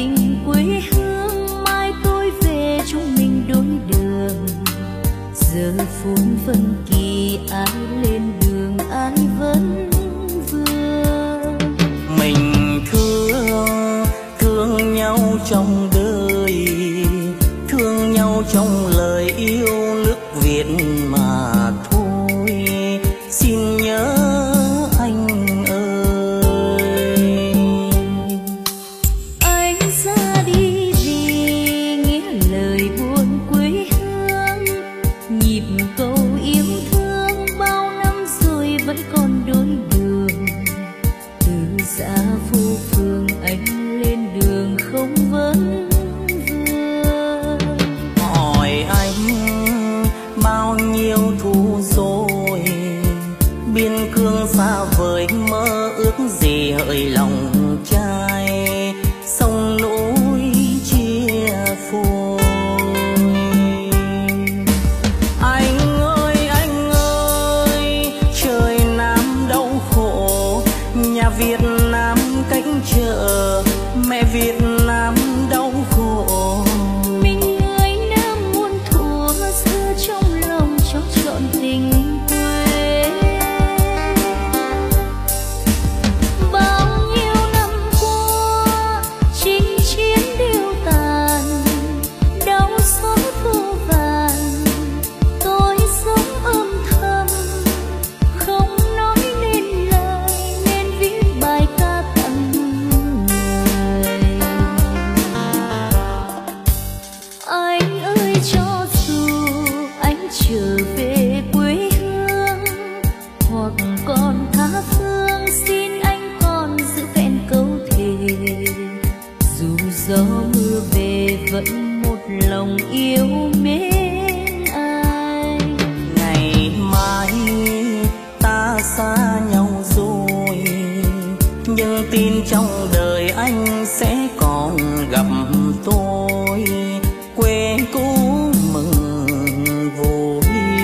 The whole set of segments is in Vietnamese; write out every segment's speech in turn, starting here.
tình quê hương, mai tôi về chúng mình đôi đường. Giờ phút phân kỳ ai lên đường ai vẫn vương. Mình thương nhau trong đời, thương nhau trong lời yêu nước Việt mà thôi. Xin nhớ anh ơi, anh ra đi vì nghĩa lời buồn quê hương. Nhịp câu yêu thương bao năm rồi vẫn còn đôi đường. Từ xã phố phường anh lên đường không vấn vương. hỏi anh bao nhiêu thu rồi, biên cương xa vời mơ ước gì hỡi lòng trai, sông núi chia phôi. Anh ơi trời Nam đau khổ, nhà Việt Nam cánh chợ, mẹ Việt Nam đau khổ. Mình người Nam muôn thuở xưa trong lòng cho trọn tình quê. Bao nhiêu năm qua chinh chiến điêu tàn, đau xót vô vàn. Tôi sống âm thầm không nói nên lời, nên viết bài ca tặng người. Anh ơi cho dù anh trở về quê hương, hoặc còn tha phương, xin anh còn giữ vẹn câu thề. Dù gió mưa về vẫn một lòng yêu mến anh. Ngày mai ta xa nhau rồi, nhưng tin trong đời anh sẽ còn gặp tôi. Quê cũ mừng vui.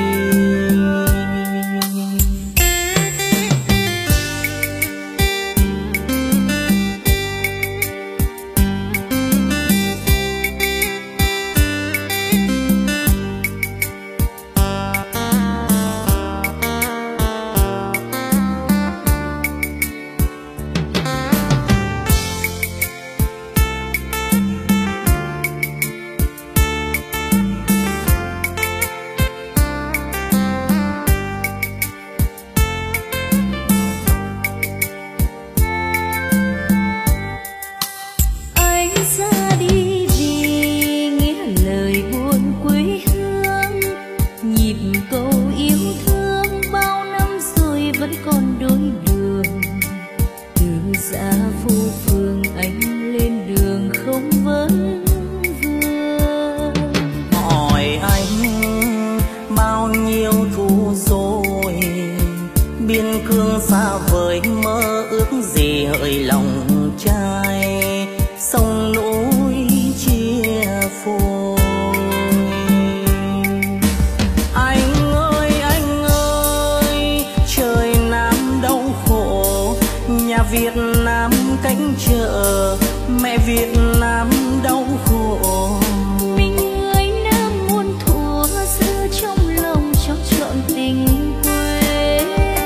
Anh ra đi vì nghĩa lời buồn quê hương. Nhịp câu yêu thương bao năm rồi vẫn còn đôi đường. Từ xã phố phường anh lên đường không vấn vương. Hỏi anh bao nhiêu thu rồi, biên cương xa vời mơ ước gì hỡi lòng trai, sông núi chia phôi. Anh ơi trời Nam đau khổ, nhà Việt Nam cánh chợ, mẹ Việt Nam đau khổ. Mình người Nam muôn thuở xưa trong lòng cho trọn tình quê.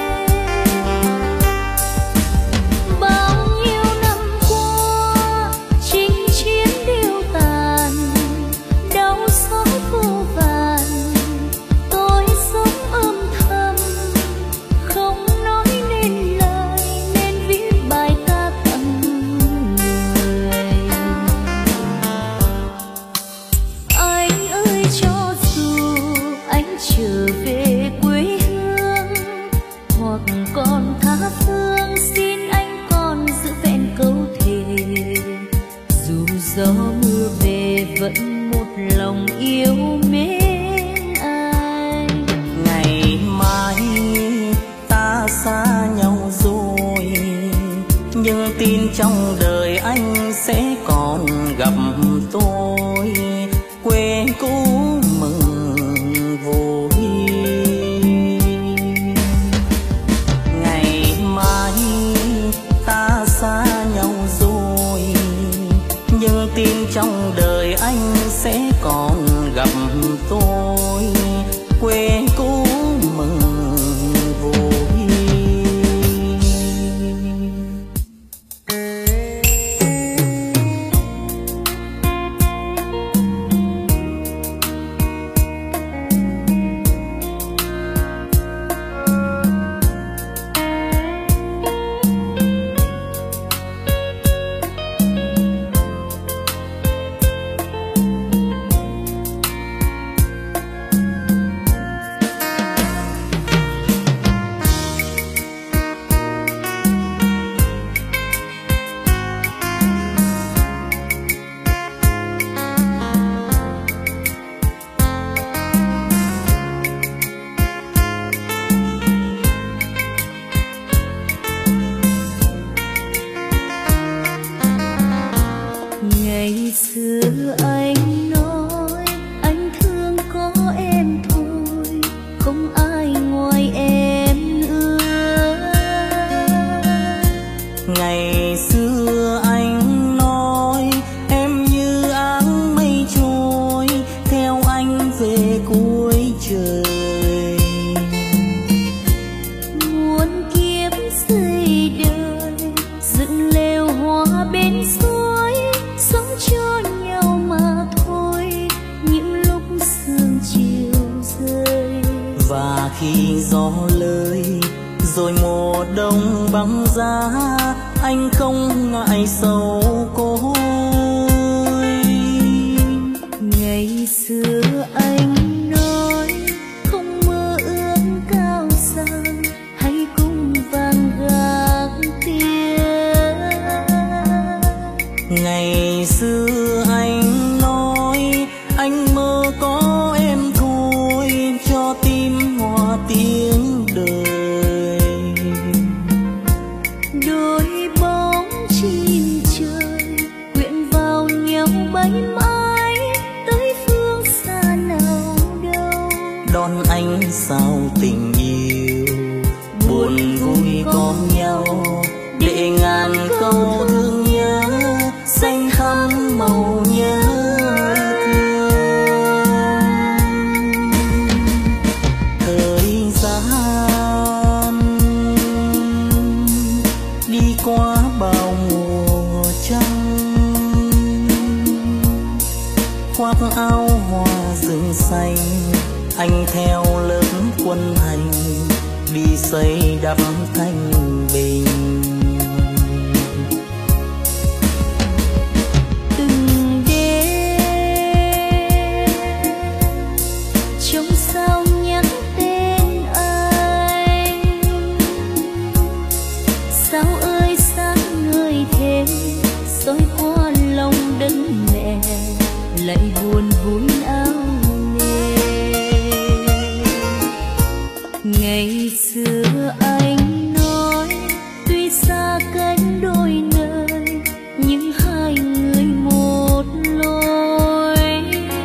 Bao nhiêu năm qua chinh chiến điêu tàn, đau xót vô vàn. Tôi sống âm thầm không nói nên lời, nên viết bài ca tặng người. Anh ơi cho dù anh trở về quê hương, hoặc còn tha phương, xin anh còn giữ vẹn câu thề. Dù gió mưa về vẫn một lòng yêu mến anh. Ngày mai ta xa nhau rồi, nhưng tin trong đời anh sẽ còn gặp tôi. Quê cũ mừng vui. Ngày mai ta xa nhau rồi, nhưng nhưng tin trong đời anh sẽ còn gặp tôi. Quê cũ mừng vui. Ngày xưa anh nói anh thương có em thôi, không ai ngoài em nữa. Ngày xưa anh nói em như áng mây trôi, theo anh về cuối trời. Muôn kiếp xây đời dựng lều hoa bên suối, sống cho nhau mà thôi những lúc sương chiều rơi. Và khi gió lơi rồi mùa đông băng giá, anh không ngại sầu côi. Ngày xưa anh nói không mơ ước cao sang, hãy cùng vàng gác tiền. Ngày xưa anh nói anh mơ có em thôi, cho tim hòa tiếng đời. Đôi bóng chim trời quyện vào nhau bay mãi tới phương xa nào đâu. Đón anh sao tình yêu buồn vui có nhau, để ngàn câu thương nhớ xanh thắm màu nhớ thương. Thời gian đi qua bao mùa trăng, khoác áo hoa rừng xanh, anh theo lớp quân hành đi xây đắp thanh bình. Từng đêm trông sao nhắc tên anh, sao ơi sáng ngời thêm soi qua lòng đất mẹ, lại buồn vui áo nề. Ngày xưa anh nói tuy xa cách đôi nơi, nhưng hai người một lối.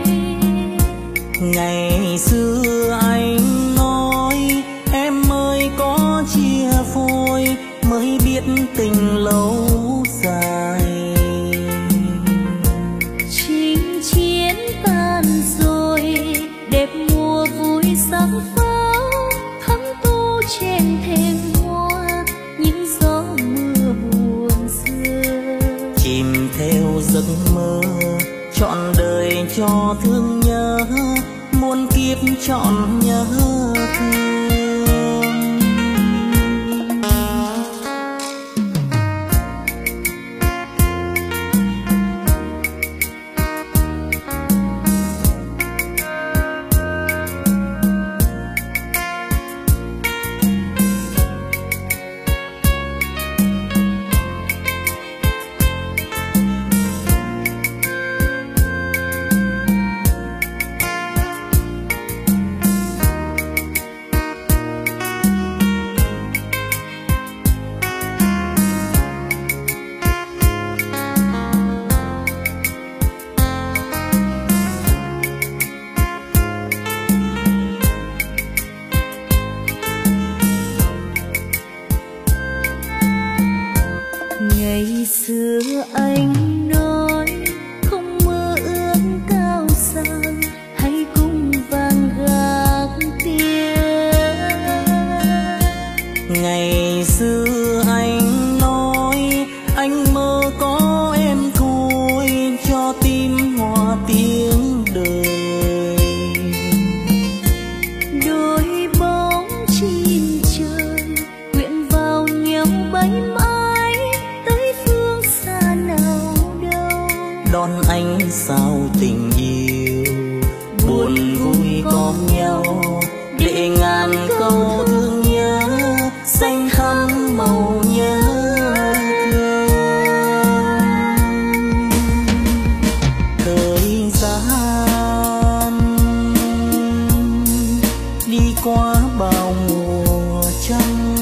Ngày xưa anh nói em ơi có chia phôi, mới biết tình lâu dài. Chinh chiến tan rồi đẹp mùa vui sáng pháo, thắm tô trên thềm hoa những gió mưa buồn xưa. Chìm theo giấc mơ trọn đời cho thương nhớ, muôn kiếp trọn nhớ thương. đón ánh sao tình yêu. Buồn vui có nhau để ngàn câu thương nhớ xanh thắm màu nhớ thương. Thời gian đi qua bao mùa trăng,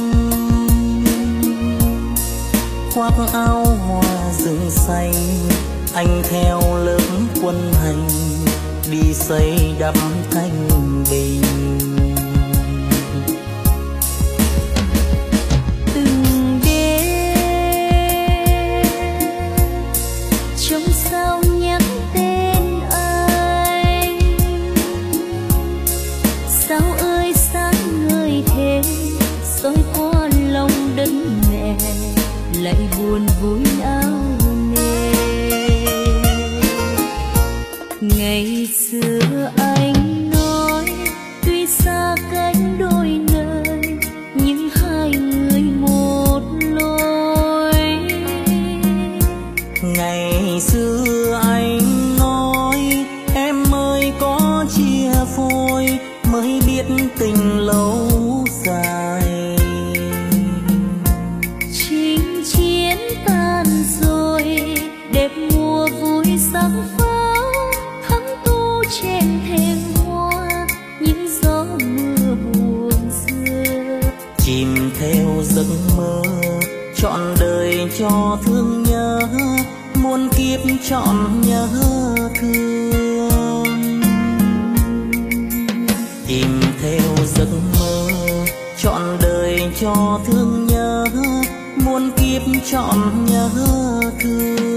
khoác áo hoa rừng xanh, anh theo lớp quân hành đi xây đắp thanh bình. Từng đêm trong sao nhắc tên anh, sao ơi sáng ngời thế soi qua lòng đất mẹ, lại buồn vui áo nề. Ngày xưa anh nói tuy xa cách đôi nơi nhưng hai người một lối. Ngày xưa anh nói em mới có chia phôi mới biết tình lâu dài. Chinh chiến tan rồi đẹp mùa vui sắc pháo, thắm tu trên thềm hoa những gió mưa buồn xưa. Chìm theo giấc mơ trọn đời cho thương nhớ, muôn kiếp trọn nhớ thương. Chìm theo giấc mơ trọn đời cho thương nhớ, muôn kiếp trọn nhớ thương.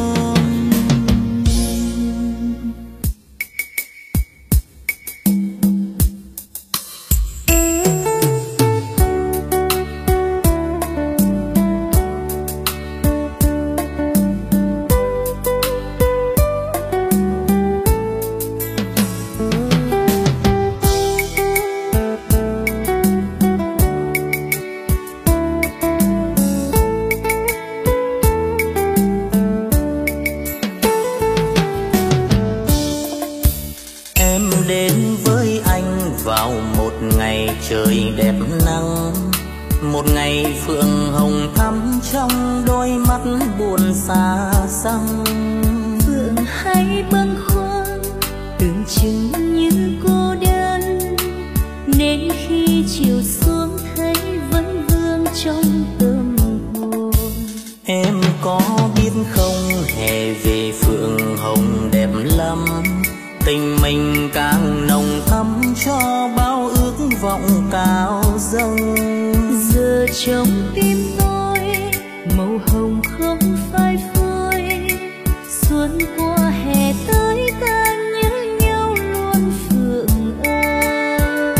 Trời đẹp nắng, một ngày phượng hồng thắm trong đôi mắt buồn xa xăm. Phượng hay bâng khuâng tưởng chừng như cô đơn, nên khi chiều xuống thấy vẫn vương trong tâm hồn. Em có biết không, hè về phượng hồng đẹp lắm, tình mình càng nồng thắm cho bao ước vọng cao dâng. Giờ trong tim tôi màu hồng không phai phôi, xuân qua hè tới ta nhớ nhau luôn Phượng ơi.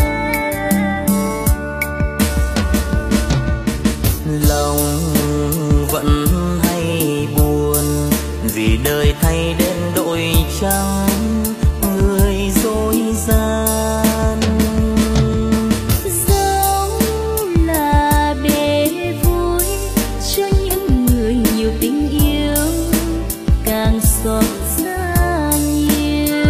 Lòng vẫn hay buồn vì đời thay đến đổi trắng, người dối gian dẫu là bể vui cho những người nhiều tình yêu càng xót xa nhiều.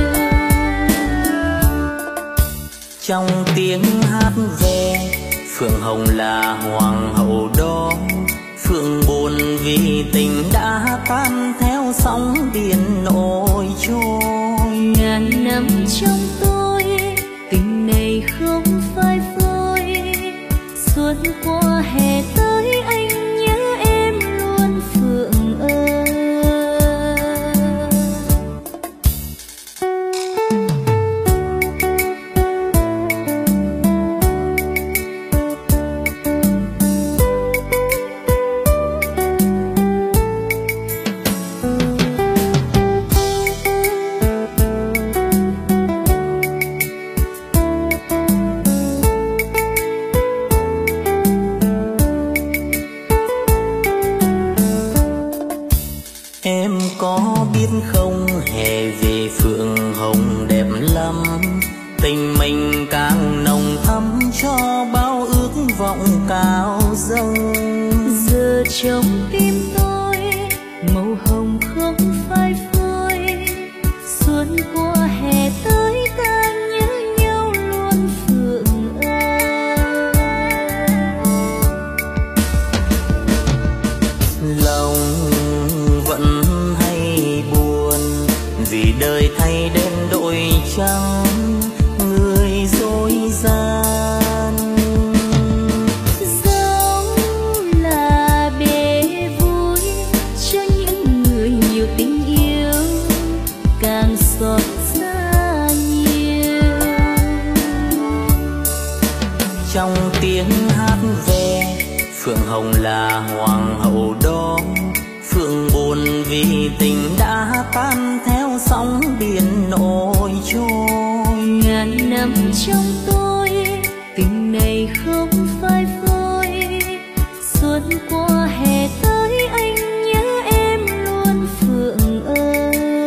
trong tiếng hát về phượng hồng là hoàng hậu đó, phượng buồn vì tình đã tan theo sóng biển nổi trôi. Ngàn năm trong tôi tình này không phai phôi, xuân qua hè tới anh nhớ em luôn Phượng ơi. Em có biết không, hè về phượng hồng đẹp lắm, tình mình càng nồng thắm cho bao ước vọng cao dâng. Giờ trong tim tôi màu hồng không phai phôi, vì đời thay đen đổi trắng người dối gian. Sống là bể vui cho những người nhiều tình yêu, càng xót xa nhiều. Trong tiếng hát về Phượng Hồng là hoàng hậu đó, Phượng buồn vì tình đã tan theo sóng biển nổi trôi. Ngàn năm trong tôi tình này không phai phôi, xuân qua hè tới anh nhớ em luôn Phượng ơi.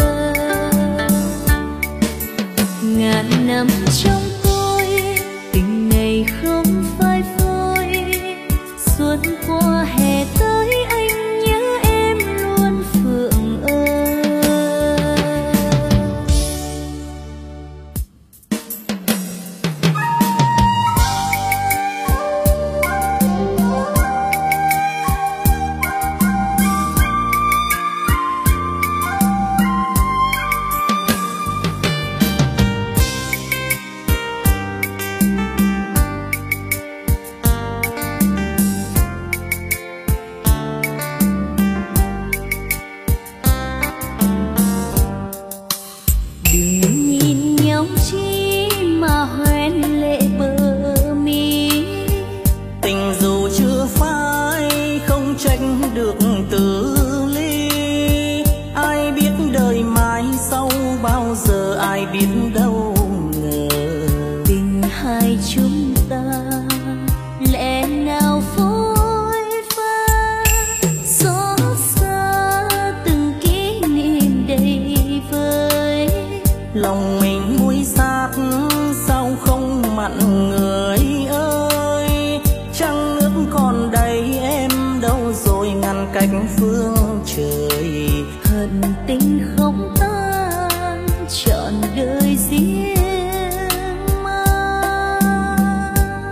Ngàn năm trong tôi tình này không phai phôi, xuân qua hè tới anh nhớ em luôn Phượng ơi. Phương trời hận tình không tan trọn đời riêng mang.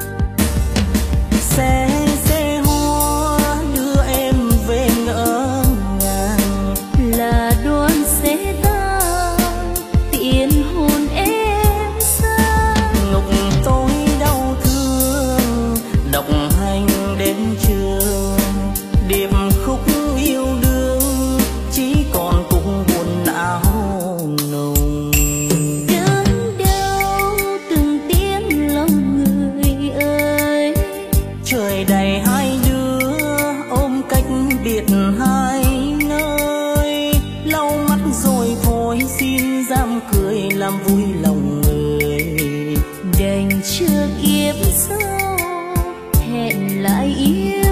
Xe hoa đưa em về ngỡ ngàng, là đoàn xe tang tiễn hồn em xa. ngục tôi đau thương độc hành đến trường, điệp khúc yêu đương chỉ còn cũng buồn não nồng. Đớn đau từng tiếng lòng người ơi, trời đầy hai đứa ôm cách biệt hai nơi. Lau mắt rồi thôi xin dám cười làm vui lòng người, đành chưa kiếp sau hẹn lại yêu.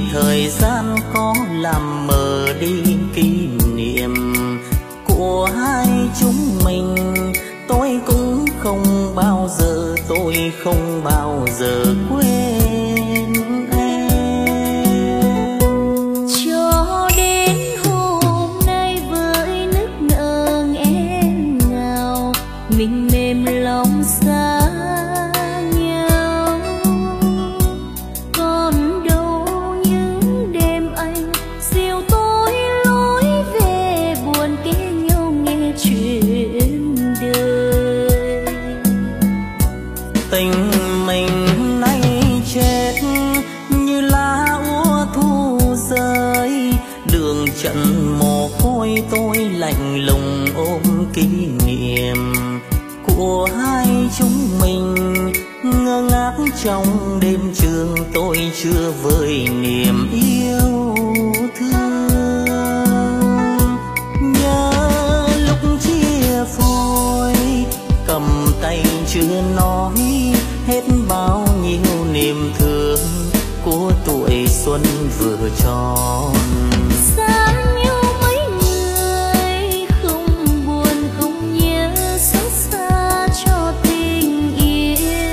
thời gian có làm mờ đi kỷ niệm của hai chúng mình. Tôi cũng không bao giờ, tôi không bao giờ quên em. Cho đến hôm nay với nức nở nghẹn ngào, mình mềm lòng xa nhau. Còn đâu những đêm anh dìu tôi lối về, buồn kể nhau nghe chuyện đời. Tình mình nay chết như lá úa thu rơi, đường trận mồ côi tôi lạnh lùng ôm kỷ niệm của hai chúng mình. Ngơ ngác trong đêm trường tôi chưa vơi niềm yêu thương. Nhớ lúc chia phôi cầm tay chưa nói hết bao nhiêu niềm thương của tuổi xuân vừa tròn. Xa nhau mấy người không buồn không nhớ, xót xa cho tình yêu.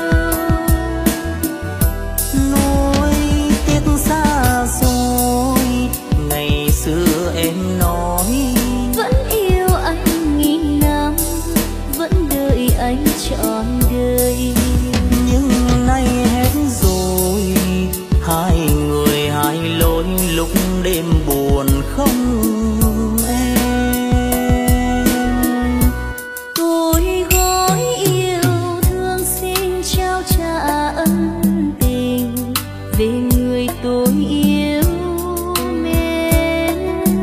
Nỗi tiếc xa xôi ngày xưa em nói Vẫn yêu anh nghìn năm, vẫn đợi anh trọn đời. nhưng nay hết rồi, hai người hai lối lúc đêm buồn không em. Tôi gói yêu thương xin trao trả ân tình về người tôi yêu mến.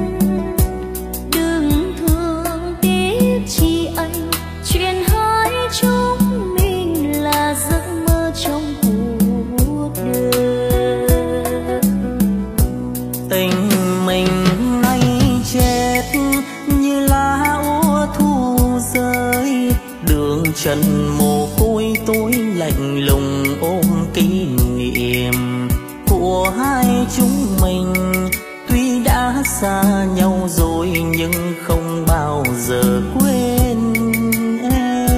Đừng thương tiếc chi anh, chuyện hai chúng mình là giấc mơ trong cuộc đời. Tình mình nay chết như lá úa thu rơi, đường trần mồ côi tôi lạnh lùng ôm kỷ niệm của hai chúng mình. Tuy đã xa nhau rồi nhưng không bao giờ quên em.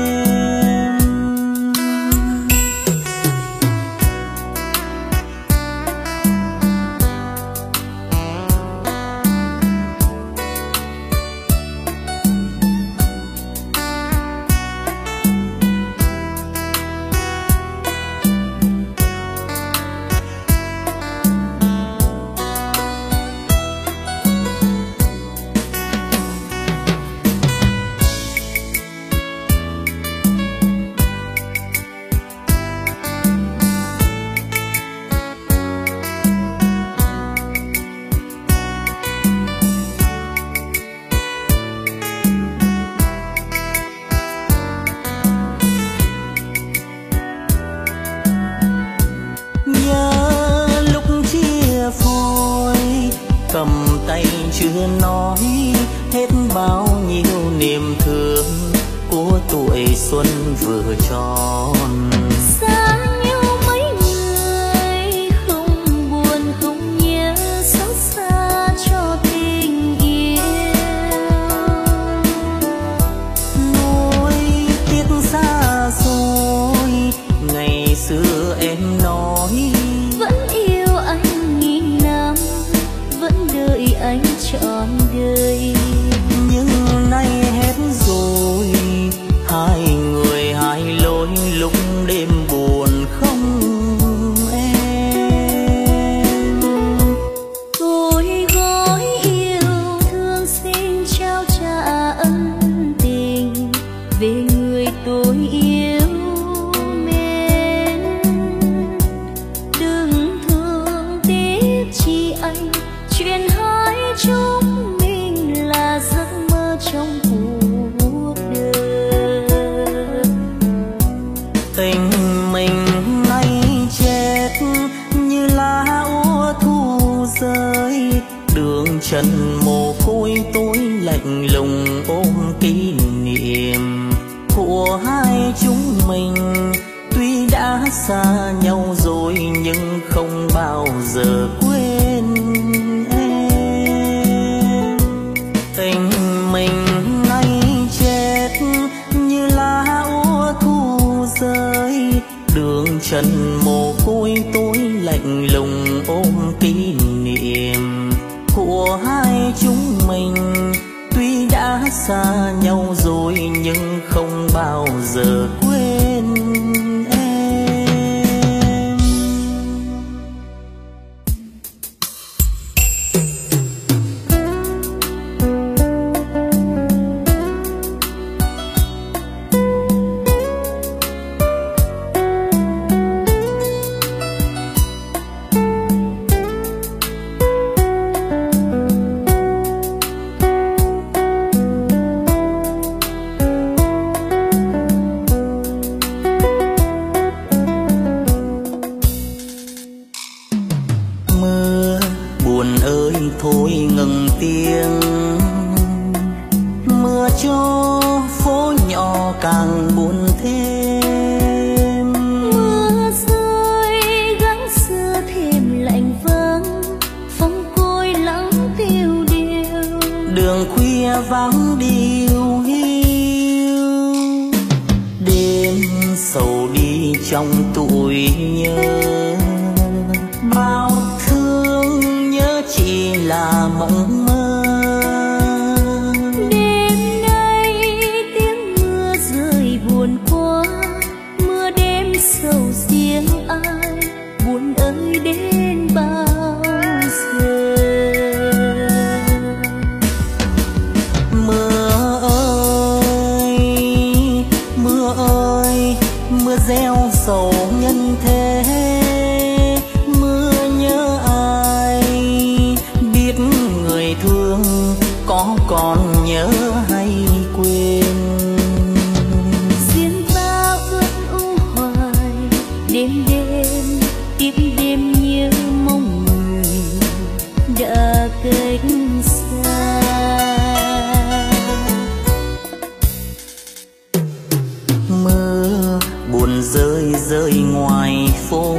Nhớ lúc chia phôi cầm tay chưa nói hết bao nhiêu niềm thương của tuổi xuân vừa tròn. Xa nhau mấy người không buồn không nhớ, xót xa cho tình yêu. Nỗi tiếc xa xôi ngày xưa em nói Vẫn yêu anh nghìn năm, vẫn đợi anh trọn đời. nhưng nay hết rồi, hai người hai lối lúc đêm buồn không em. Tôi gói yêu thương xin trao trả ân tình về người tôi yêu mến. Đừng thương tiếc chi anh, chuyện hai chúng mình là giấc mơ trong cuộc đời. Tình mình nay chết như lá úa thu rơi, đường trần mồ côi tôi lạnh lùng ôm kỷ niệm của hai chúng mình. Tuy đã xa nhau rồi nhưng không bao giờ quên em. Tình mình nay chết như lá úa thu rơi, đường trần mồ côi tôi lạnh lùng ôm kỷ niệm của hai chúng mình. Tuy đã xa nhau rồi nhưng không bao giờ quên em. Thôi ngừng tiếng mưa cho phố nhỏ càng buồn thêm. Mưa rơi gắng xưa thêm lạnh vắng, phong côi lắng tiêu điều. Đường khuya vắng điều hiu, đêm sầu đi trong tuổi nhớ. Bao thương nhớ chỉ là mộng mơ. Đêm nay tiếng mưa rơi buồn quá, mưa đêm sầu riêng ai, buồn ơi đến bao giờ. Mưa ơi, mưa ơi, mưa gieo sầu nhân thế. Mưa nhớ ai, biết người thương có còn nhớ hay quên. Duyên ta ước u hoài, đêm đêm tiếp đêm nhớ mong người đã cách xa. Mưa buồn rơi rơi ngoài phố,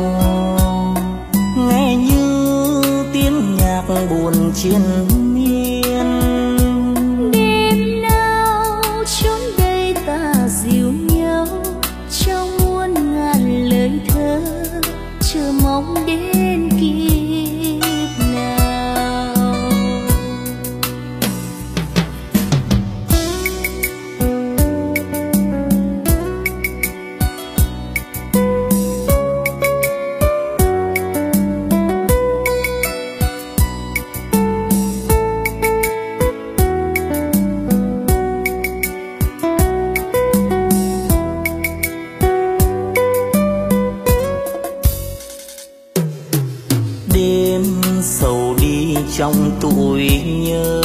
nghe như tiếng nhạc buồn triền miên. Đêm nào chốn đây ta dìu nhau trong muôn ngàn lời thơ, chờ mong đến kiếp nào. Đêm sầu đi trong tuổi nhớ.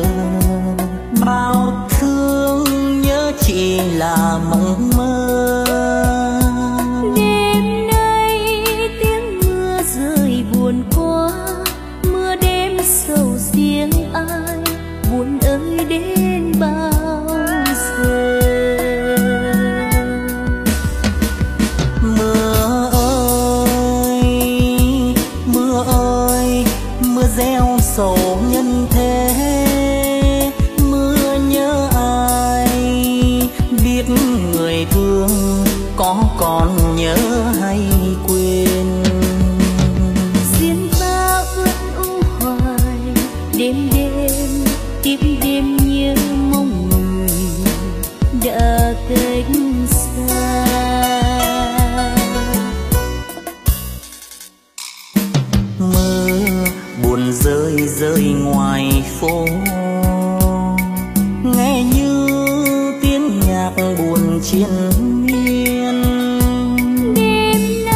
Bao thương nhớ chỉ là mộng mơ. Đêm nay tiếng mưa rơi buồn quá, mưa đêm sầu riêng ai, buồn ơi đến bao giờ. Mưa ơi, mưa ơi, mưa gieo sầu nhân thế. Mưa nhớ ai, biết người thương có còn nhớ hay quên. Duyên ta ước u hoài, đêm đêm tiếp đêm nhớ mong người đã cách xa. Mưa buồn rơi rơi ngoài phố, nghe như tiếng nhạc buồn triền miên. Đêm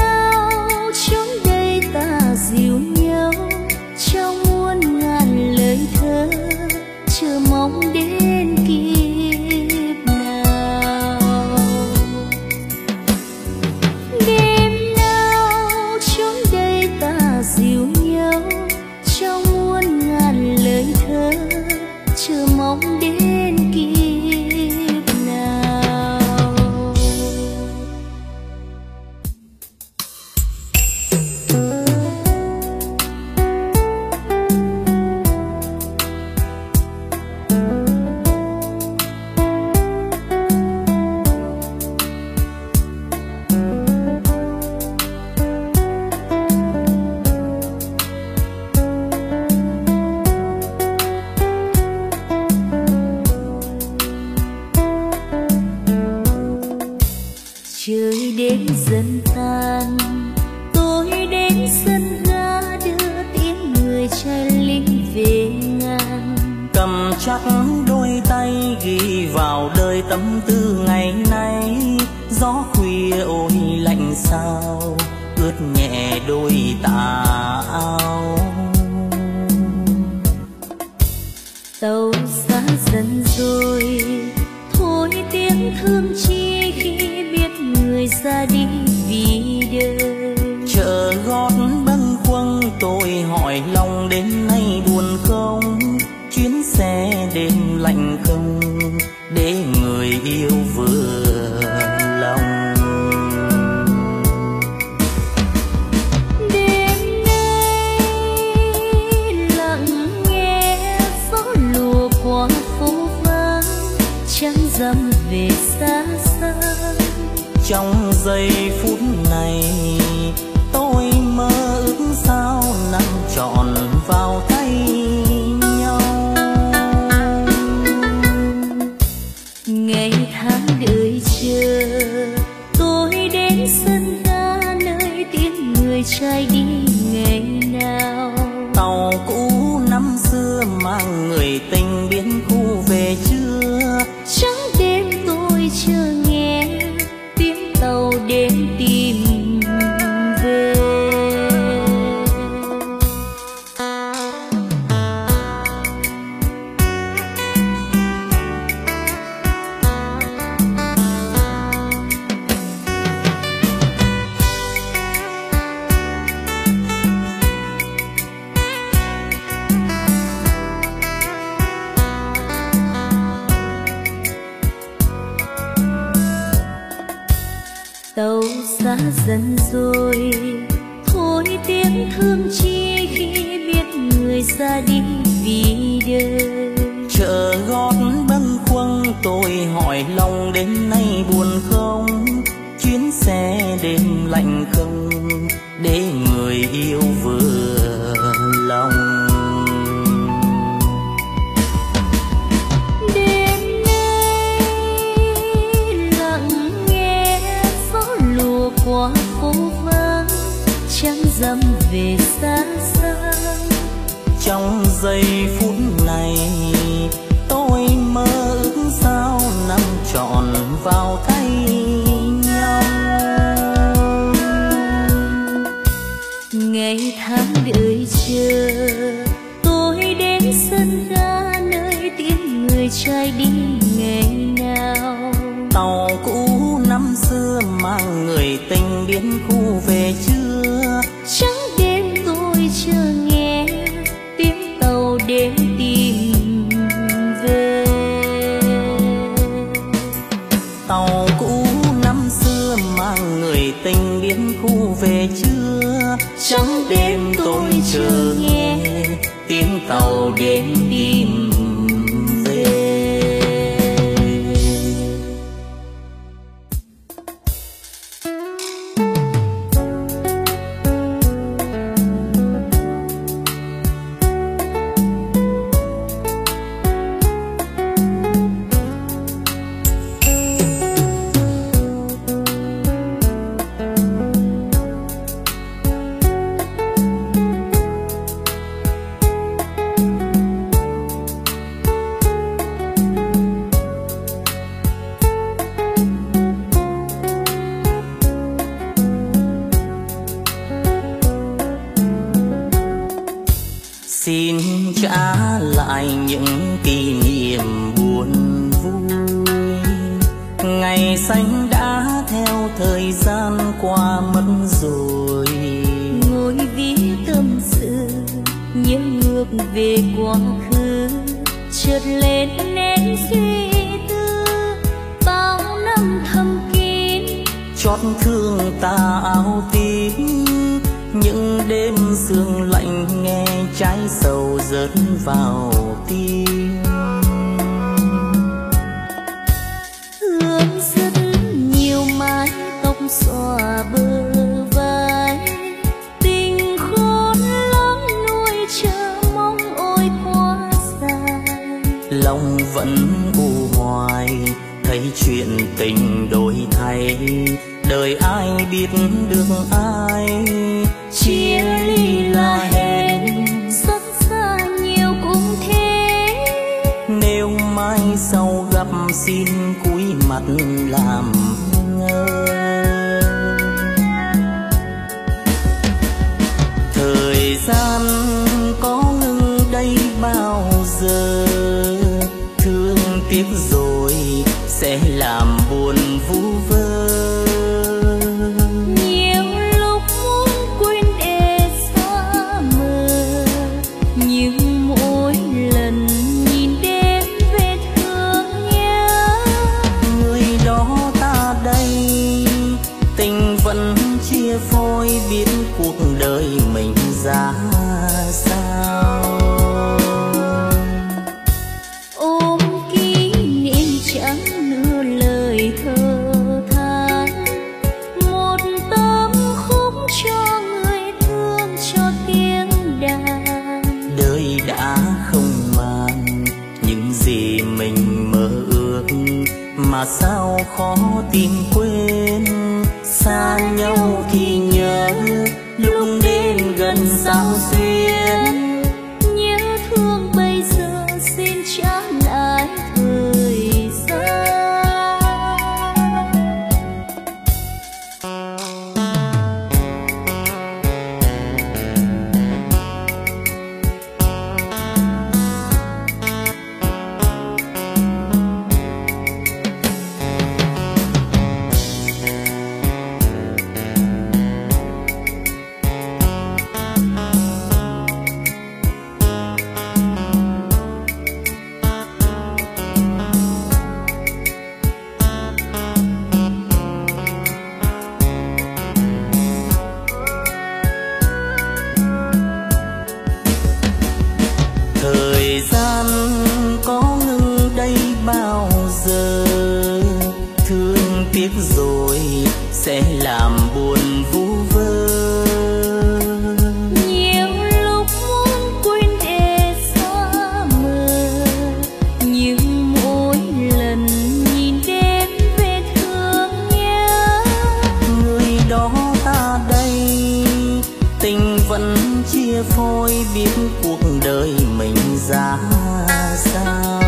Trời đêm dần tan, tôi đến sân ga đưa tiếng người trai lính về ngang. Cầm chắc đôi tay ghi vào đời tâm tư ngày nay. Gió khuya ôi lạnh sao ướt nhẹ đôi tà áo. Tàu xa dần rồi, thôi tiếng thương chi khi biết người ra đi vì đời. Chợ gót bâng khuâng tôi hỏi lòng đến nay buồn không. Chuyến xe đêm lạnh không để người yêu vừa lòng. Đêm nay lặng nghe gió lùa qua phố vắng, trăng rằm về xa xa. Trong giây phút này tôi mơ ước sao nằm trọn vào tay nhau. Ngày tháng đợi chờ, tôi đến sân ga nơi tiếng người trai đi ngày nào. Tàu cũ năm xưa mang người tình biến khu về chưa. Trắng đêm tôi chờ nghe tiếng tàu đến tìm về. Tàu xa dần rồi, thôi tiếng thương chi khi biết người ra đi vì đời. Chợ gót bâng khuâng tôi hỏi lòng đến nay buồn không. Chuyến xe đêm lạnh không để người yêu vừa lòng. Đêm nay lặng nghe gió lùa qua phố vắng, trăng rằm về xa xa. Trong giây phút này tôi mơ ước sao nằm trọn vào tay nhau. Ngày tháng đợi chờ, tôi đến sân ga nơi tiếng người trai đi ngày nào. Tàu cũ năm xưa mang người tình biến khu về chưa. Trắng đêm tôi chờ nghe tiếng tàu đến tìm về. Tàu cũ năm xưa mang người tình biến khu về chưa. Trắng đêm tôi chờ nghe tiếng tàu đến tìm về. Xin trả lại những kỷ niệm buồn vui. Ngày xanh đã theo thời gian qua mất rồi. Ngồi viết tâm sự nhớ ngược về quá khứ, chợt lên nén suy tư bao năm thầm kín. Chót thương ta áo tím, những đêm sương lạnh nghe trái sầu rớt vào tim. Hương rất nhiều mái tóc xõa bờ vai, tình khôn lắm nuôi chờ mong ôi quá dài. Lòng vẫn u hoài thấy chuyện tình đổi thay, đời ai biết được ai, chia ly là hẹn xót xa nhiều cũng thế. Nếu mai sau gặp xin cúi mặt làm ngơ. Thời gian có ngừng đây bao giờ, thương tiếc rồi sẽ làm buồn vu vơ. Nhiều lúc muốn quên để xa mờ, nhưng mỗi lần nhìn đến vết thương nhớ. Người đó ta đây, tình vẫn chia phôi, biết cuộc đời mình ra sao. Ôm kỷ niệm chẳng nửa lời thơ than, một tấm khúc cho người thương, cho tiếng đàn. Đời đã không màng những gì mình mơ ước, mà sao khó tìm quên. Xa nhau thì nhớ, lúc đến gần sao xuyên. Nhớ thương bây giờ xin trả lại thời gian. Thời gian có ngừng đây bao giờ, thương tiếc rồi sẽ làm buồn vu vơ. Nhiều lúc muốn quên để xa mờ, nhưng mỗi lần nhìn đến vết thương nhớ. Người đó ta đây, tình vẫn chia phôi, biết cuộc đời mình ra sao.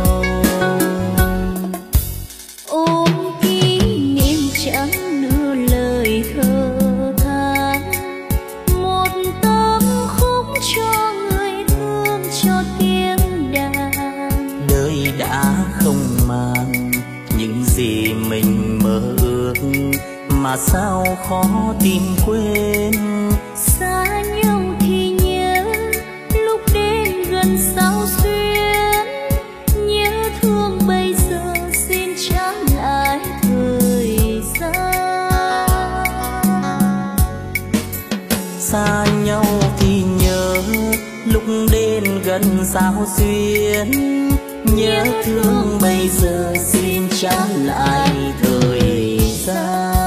Ôm kỷ niệm chẳng nửa lời thơ than, một tấm khúc cho người thương, cho tiếng đàn. Đời đã không màng những gì mình mơ ước, mà sao khó tìm quên. Xa nhau thì nhớ, lúc đến gần sao xuyên. Nhớ thương bây giờ xin trả lại thời gian. Xa nhau thì nhớ, lúc đến gần sao xuyên. Nhớ thương bây giờ xin trả lại thời gian.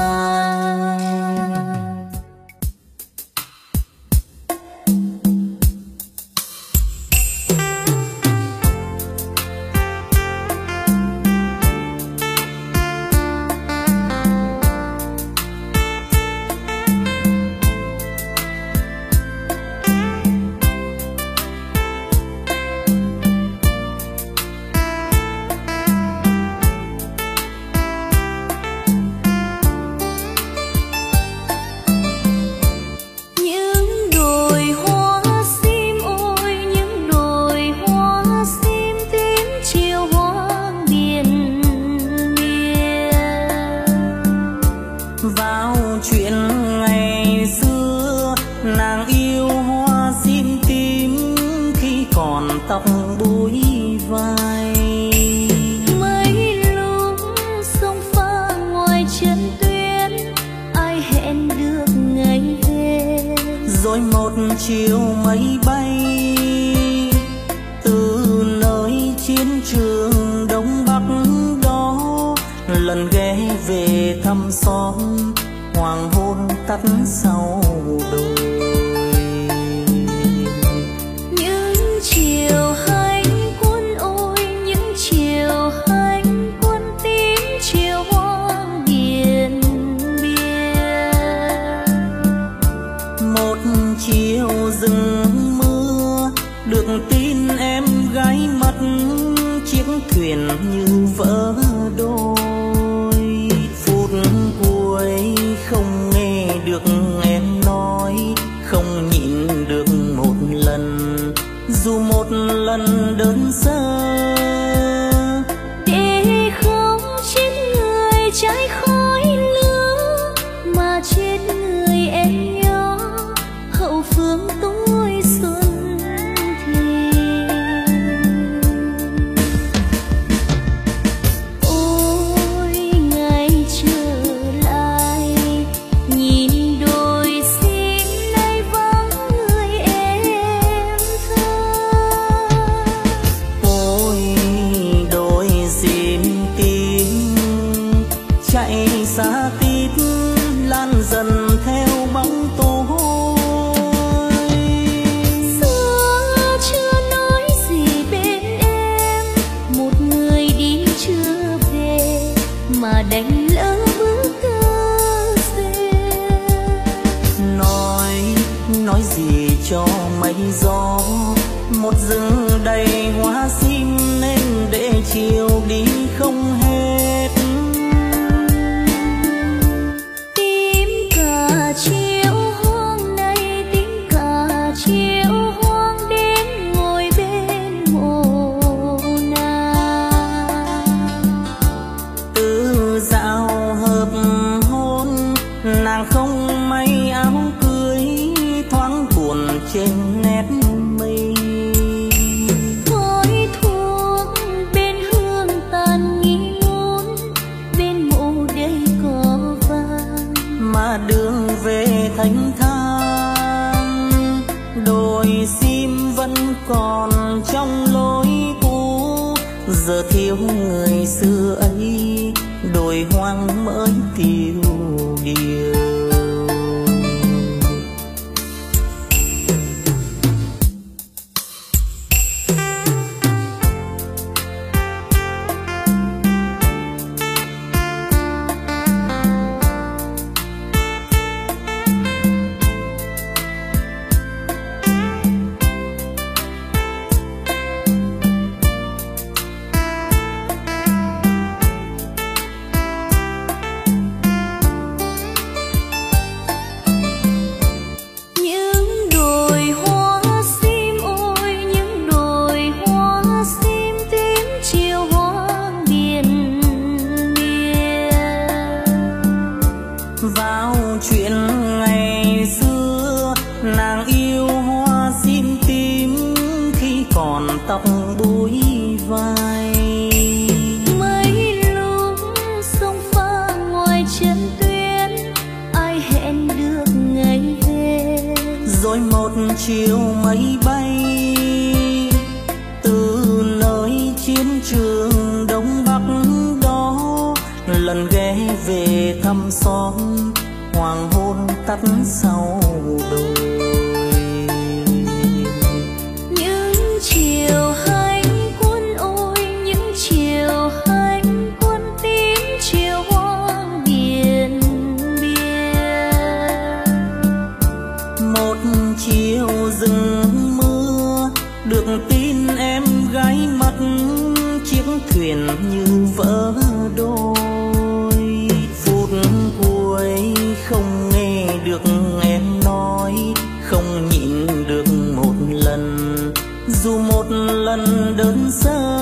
tóc búi vai. Mấy lúc sông pha ngoài chân tuyến, ai hẹn được ngày về. Rồi một chiều mây bay từ nơi chiến trường Đông Bắc đó, lần ghé về thăm xóm hoàng hôn tắt sau đồi. Những chiều hành quân ôi, những chiều hành quân tím chiều hoang biển biên. thuyền như vỡ đôi. Phút cuối không nghe được em nói, không nhịn được một lần, dù một lần đơn sơ. Để không chết người trái khói lửa, mà chết người em nhỏ hậu phương tôi xuân thì. Ôi ngày trở lại, nhìn đôi sim nay vắng người em thơ. Ôi đôi sim tím chạy xa tít, lan dần theo bóng tối. Xưa chưa nói gì bên em, một người đi chưa về mà đành lỡ bước cơ duyên. Nói gì cho mây gió, một rừng đầy hoa sim nên để chiều đi không hết. Tím cả chiều hoang này, tím cả chiều hoang đến ngồi bên mồ nàng. Từ dạo hợp hôn nàng không may áo cưới, thoáng buồn trên nét mi. Khói thuốc bên hương tàn nghi ngút, bên mộ đây có vàng. Mà đường về thanh thang, đồi sim vẫn còn trong lối cũ. Giờ thiếu người xưa ấy, đồi hoang mới tiêu điều. Những đồi hoa sim ôi, những đồi hoa sim tím chiều hoang biển biên. Vào chuyện ngày xưa, nàng yêu hoa sim tím khi còn tóc búi vai. Mấy lúc sông pha ngoài chân tuyến, ai hẹn được ngày về. Rồi một chiều mây bay, từ nơi chiến trường Đông Bắc đó, lần ghé về thăm xóm, hoàng hôn tắt sau đồi. Những chiều hành quân ôi, những chiều hành quân tím chiều hoang biển biên. Một chiều rừng mưa, được tin em gái mất, chiếc thuyền như vỡ đôi. Phút cuối không nghe được em nói, không nhịn được một lần, dù một lần đơn sơ.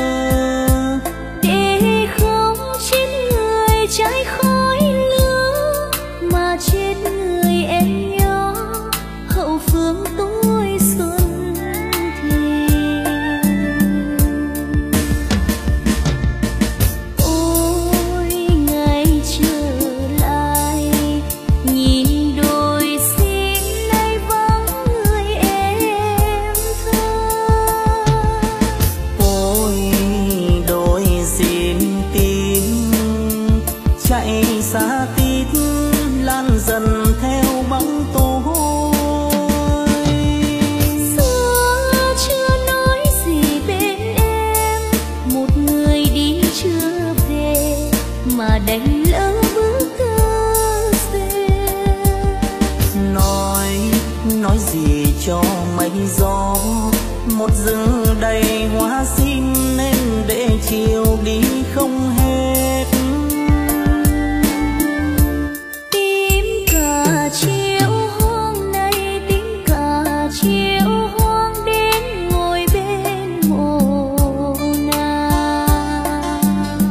Để không chết người trái khói lửa, mà chết người em nhỏ hậu phương tôi xuân thì. Ôi ngày trở lại, nhìn đôi sim nay vắng người em thơ. Ôi đôi sim tím chạy xa tít, lan dần theo bóng tối. Xưa chưa nói gì bên em, một người đi chưa về mà đành lỡ bước cơ duyên. Nói gì cho mây gió, một rừng đầy hoa sim nên để chiều đi không hết. Tím cả chiều hoang này, tím cả chiều hoang đến ngồi bên mồ nàng.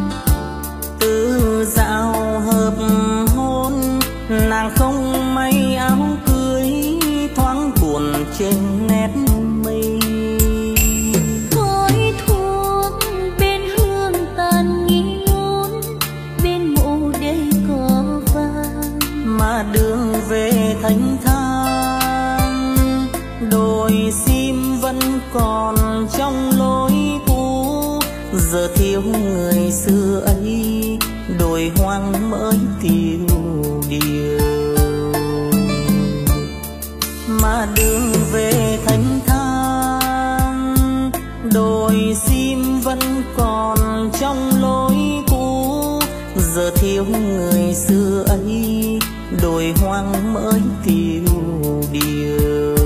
Từ dạo hợp hôn nàng không may áo cưới, thoáng buồn trên nét mi. Khói thuốc bên hương tàn nghi ngút, bên mộ đây có vàng. Mà đường về thanh thang, đồi sim vẫn còn trong lối cũ. Giờ thiếu người xưa ấy, đồi hoang mới tiêu điều. Mà đường về thanh thang, đồi sim vẫn còn trong lối cũ. Giờ thiếu người xưa ấy, đồi hoang mới tiêu điều.